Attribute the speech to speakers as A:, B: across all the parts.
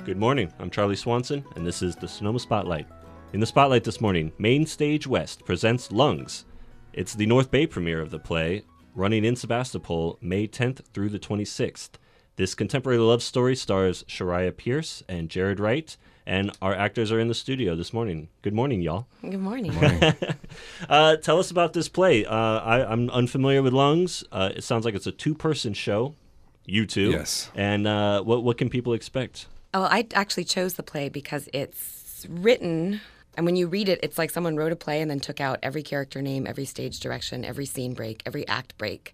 A: Good morning. I'm Charlie Swanson, and this is the Sonoma Spotlight. In the Spotlight this morning, Main Stage West presents Lungs. It's the North Bay premiere of the play, running in Sebastopol May 10th through the 26th. This contemporary love story stars Shariah Pierce and Jared Wright, and our actors are in the studio this morning. Good morning, y'all.
B: Good morning.
A: Tell us about this play. I'm unfamiliar with Lungs. It sounds like it's a two-person show. You two.
C: Yes.
A: And what can people expect?
B: Oh, I actually chose the play because it's written, and when you read it, it's like someone wrote a play and then took out every character name, every stage direction, every scene break, every act break.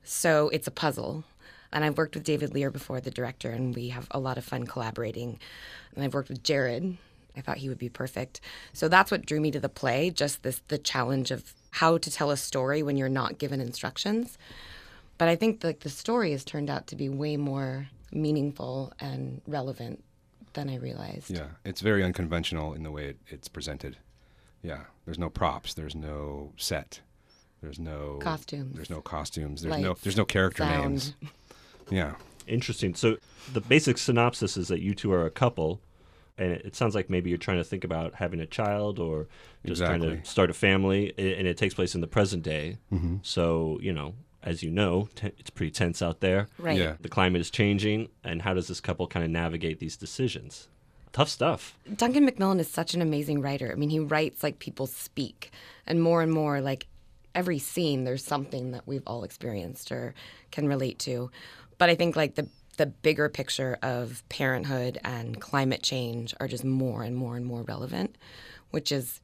B: So it's a puzzle. And I've worked with David Lear before, the director, and we have a lot of fun collaborating. And I've worked with Jared. I thought he would be perfect. So that's what drew me to the play, just the challenge of how to tell a story when you're not given instructions. But I think the story has turned out to be way more meaningful and relevant than I realized.
C: Yeah, it's very unconventional in the way it's presented. Yeah, there's no props, there's no set, there's no
B: costumes.
C: There's no costumes.
B: Lights,
C: There's no character
B: sound.
C: names. Yeah.
A: Interesting. So the basic synopsis is that you two are a couple, and it sounds like maybe you're trying to think about having a child or just trying to start a family, and it takes place in the present day. Mm-hmm. So, as you know, it's pretty tense out there.
B: Right.
C: Yeah.
A: The climate is changing, and how does this couple kind of navigate these decisions? Tough stuff.
B: Duncan McMillan is such an amazing writer. I mean, he writes like people speak, and more, like every scene, there's something that we've all experienced or can relate to. But I think like the bigger picture of parenthood and climate change are just more and more and more relevant, which is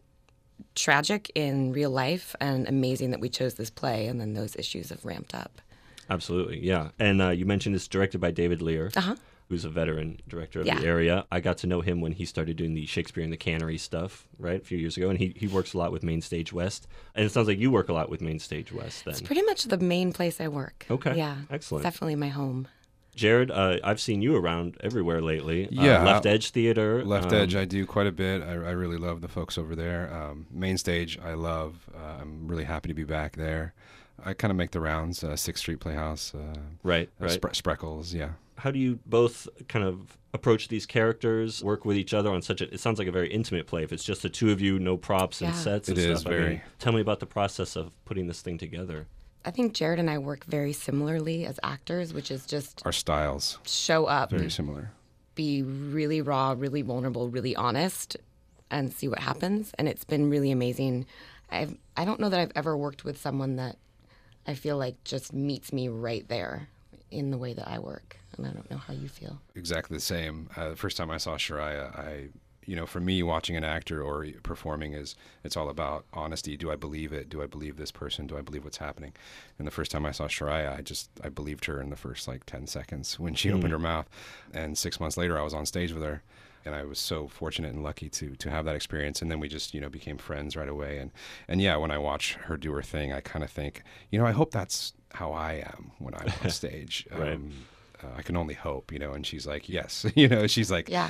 B: tragic in real life and amazing that we chose this play and then those issues have ramped up.
A: Absolutely, yeah. And you mentioned it's directed by David Lear, who's a veteran director of the area. I got to know him when he started doing the Shakespeare in the Cannery stuff, right, a few years ago, and he works a lot with Main Stage West. And it sounds like you work a lot with Main Stage West then.
B: It's pretty much the main place I work.
A: Okay,
B: yeah,
A: excellent.
B: It's definitely my home.
A: Jared, I've seen you around everywhere lately.
C: Yeah.
A: Left Edge Theater.
C: Left Edge, I do quite a bit. I really love the folks over there. Main Stage, I love. I'm really happy to be back there. I kind of make the rounds, 6th Street Playhouse.
A: Right.
C: Spreckles, yeah.
A: How do you both kind of approach these characters, work with each other on it sounds like a very intimate play. If it's just the two of you, no props and sets and
C: stuff. It is
A: stuff.
C: very.
A: Tell me about the process of putting this thing together.
B: I think Jared and I work very similarly as actors, which is just
C: Our styles.
B: Show up.
C: Very similar.
B: Be really raw, really vulnerable, really honest, and see what happens. And it's been really amazing. I don't know that I've ever worked with someone that I feel like just meets me right there in the way that I work. And I don't know how you feel.
C: Exactly the same. The first time I saw Shariah, for me, watching an actor or performing it's all about honesty. Do I believe it? Do I believe this person? Do I believe what's happening? And the first time I saw Shariah, I believed her in the first 10 seconds when she opened her mouth. And 6 months later, I was on stage with her. And I was so fortunate and lucky to have that experience. And then we just, became friends right away. And yeah, when I watch her do her thing, I kind of think, I hope that's how I am when I'm on stage.
A: Right.
C: I can only hope, and she's like, yes, she's like,
B: yeah,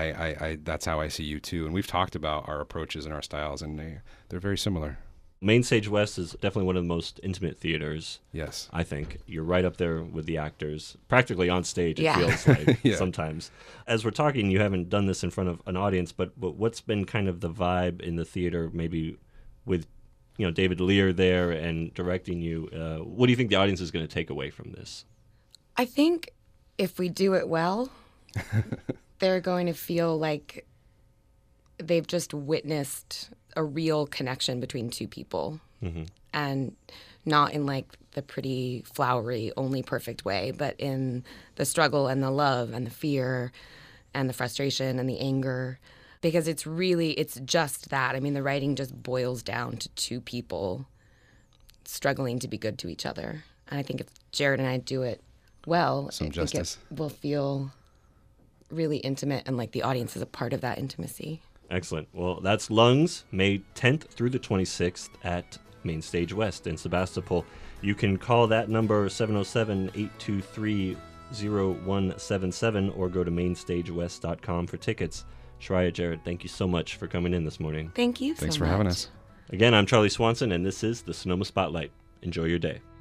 C: I that's how I see you too. And we've talked about our approaches and our styles, and they're very similar.
A: Main Stage West is definitely one of the most intimate theaters.
C: Yes.
A: I think. You're right up there with the actors, practically on stage, it feels like sometimes. As we're talking, you haven't done this in front of an audience, but what's been kind of the vibe in the theater, maybe with David Lear there and directing you? What do you think the audience is going to take away from this?
B: I think if we do it well, they're going to feel like they've just witnessed a real connection between two people, and not in the pretty flowery, only perfect way, but in the struggle and the love and the fear and the frustration and the anger, because it's just that. I mean, the writing just boils down to two people struggling to be good to each other. And I think if Jared and I do it well,
C: some
B: I
C: justice.
B: think it will feel really intimate, and like the audience is a part of that intimacy.
A: Excellent. Well, that's Lungs, May 10th through the 26th at Main Stage West in Sebastopol. You can call that number 707-823-0177 or go to mainstagewest.com for tickets. Shariah, Jared, thank you so much for coming in this morning.
B: Thank you
C: Thanks
B: so
C: for
B: much.
C: having us.
A: Again, I'm Charlie Swanson, and this is the Sonoma Spotlight. Enjoy your day.